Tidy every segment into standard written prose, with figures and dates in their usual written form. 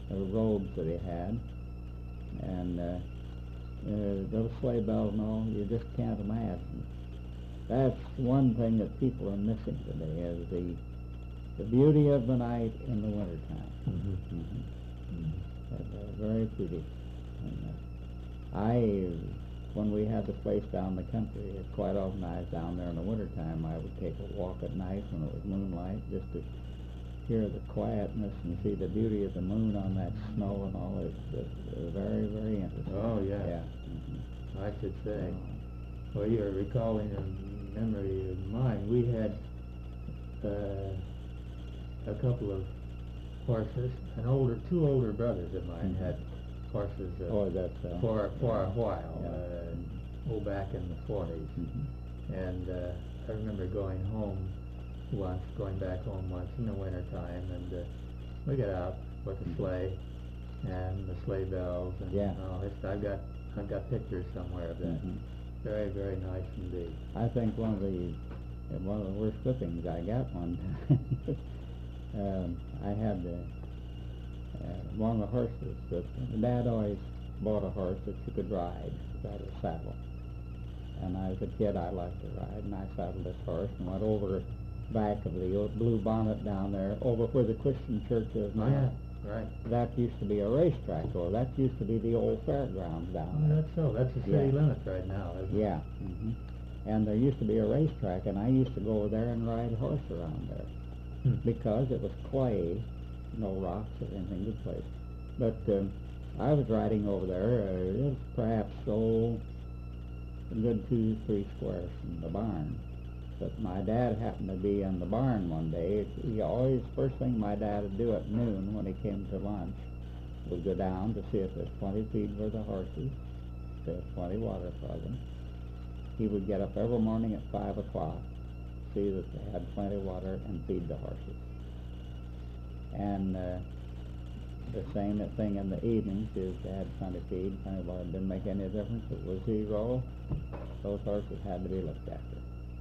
robes that he had, and those sleigh bells and all, you just can't imagine. That's one thing that people are missing today, is the beauty of the night in the wintertime. Mm-hmm. They're very pretty. And when we had the place down the country, quite often I was down there in the wintertime, I would take a walk at night when it was moonlight, just to hear the quietness and see the beauty of the moon on that snow and all. It's very, very interesting. Oh, yeah. Yeah. I should say. Well, you're recalling a memory of mine. We had a couple of horses. Two older brothers of mine had horses for a while, back in the 40s. And I remember going back home once in the wintertime, and we got out with the sleigh and the sleigh bells and all this. I've got pictures somewhere of that. Very, very nice indeed. I think one of the worst whippings I got one time, I had one of the horses that Dad always bought a horse that you could ride without a saddle. And as a kid, I liked to ride, and I saddled this horse and went over the back of the old Blue Bonnet down there, over where the Christian church is now. Oh, yeah, right. That used to be a racetrack, or that used to be the old fairgrounds down there. That's so. That's the city limits right now, isn't it? Yeah. And there used to be a racetrack, and I used to go over there and ride a horse around there because it was clay, no rocks or anything to place. But I was riding over there. It was perhaps a good 2-3 squares from the barn. But my dad happened to be in the barn one day. First thing my dad would do at noon when he came to lunch would go down to see if there's plenty feed for the horses, if there's plenty water for them. He would get up every morning at 5 o'clock, see that they had plenty of water, and feed the horses. And the same thing in the evenings is they had plenty of feed, plenty of water. It didn't make any difference. It was 0. Those horses had to be looked after.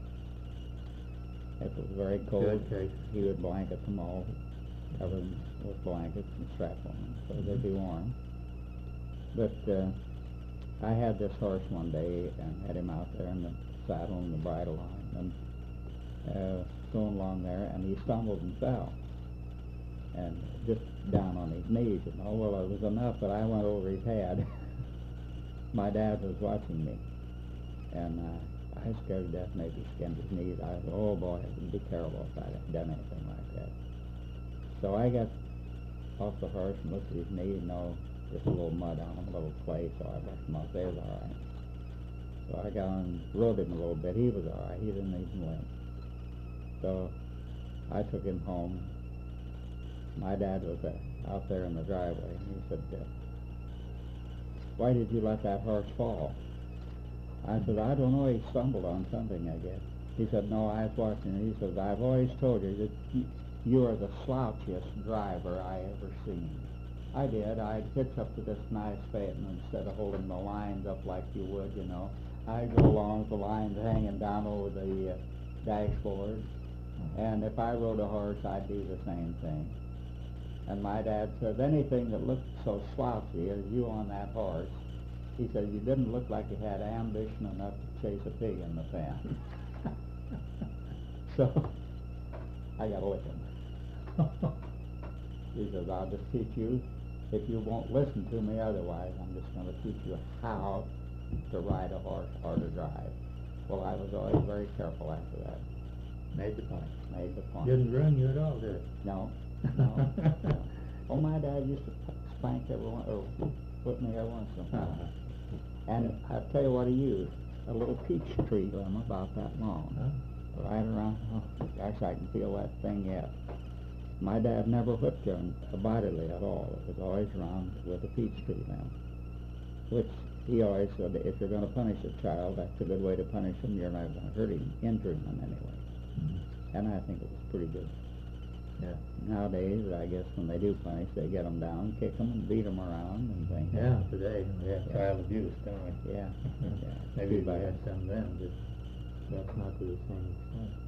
If it was very cold, he would blanket them all, cover them with blankets and strap on them so they'd be warm. But I had this horse one day and had him out there in the saddle and the bridle on, and going along there, and he stumbled and fell, and just down on his knees. And well, it was enough that I went over his head. My dad was watching me, and I was scared to death. Maybe skinned his knees. I said, "Oh boy, it'd be terrible if I had done anything like that." So I got off the horse and looked at his knee, and just a little mud on him, a little clay, so I brushed him off. They was all right. So I got on and rode him a little bit. He was all right. He didn't even limp. So I took him home. My dad was out there in the driveway, and he said, "Why did you let that horse fall?" I said, "I don't know. He stumbled on something, I guess." He said, "No, I was watching." He says, "I've always told you that you are the slouchiest driver I ever seen." I did. I'd hitch up to this nice Phaeton instead of holding the lines up like you would, I'd go along with the lines hanging down over the dashboard. And if I rode a horse, I'd do the same thing. And my dad said, anything that looked so slouchy as you on that horse, he said, you didn't look like you had ambition enough to chase a pig in the pen. So I got to lick him. He says, I'll just teach you. If you won't listen to me otherwise, I'm just going to teach you how to ride a horse or to drive. Well, I was always very careful after that. Made the point. Made the point. Didn't run you at all, did it? No. No. Oh, my dad used to spank everyone, or whip me every once in a while. And I'll tell you what he used. A little peach tree limb about that long. Right around, oh gosh, I can feel that thing yet. My dad never whipped you bodily at all. It was always around with a peach tree limb. Which he always said, if you're going to punish a child, that's a good way to punish him. You're not going to hurt him, injure him in any way. And I think it was pretty good. Yeah. Nowadays, I guess when they do punish, they get them down, kick them, and beat them around and things. Yeah, today we have child abuse, don't we? Yeah. Maybe if I had some then, but that's not to the same extent.